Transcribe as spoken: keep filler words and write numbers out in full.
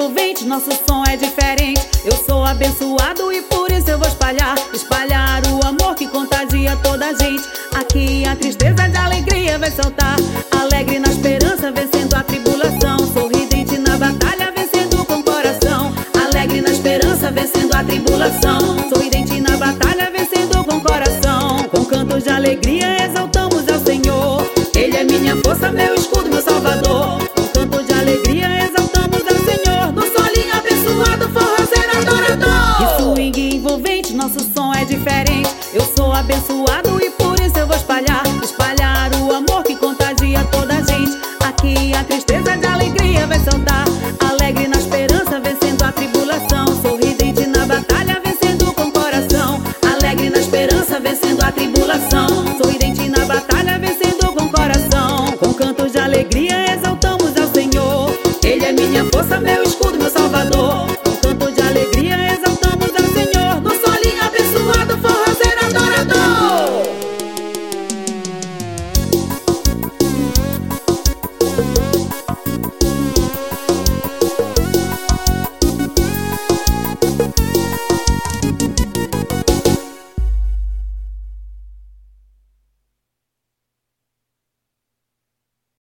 envolvente, nosso som é diferente. Eu sou abençoado e por isso eu vou espalhar Espalhar o amor que contagia toda a gente. Aqui a tristeza de alegria vai saltar, alegre na esperança, vencendo a tribulação. Sorridente na batalha, vencendo com coração. Alegre na esperança, vencendo a tribulação. Sorridente na batalha,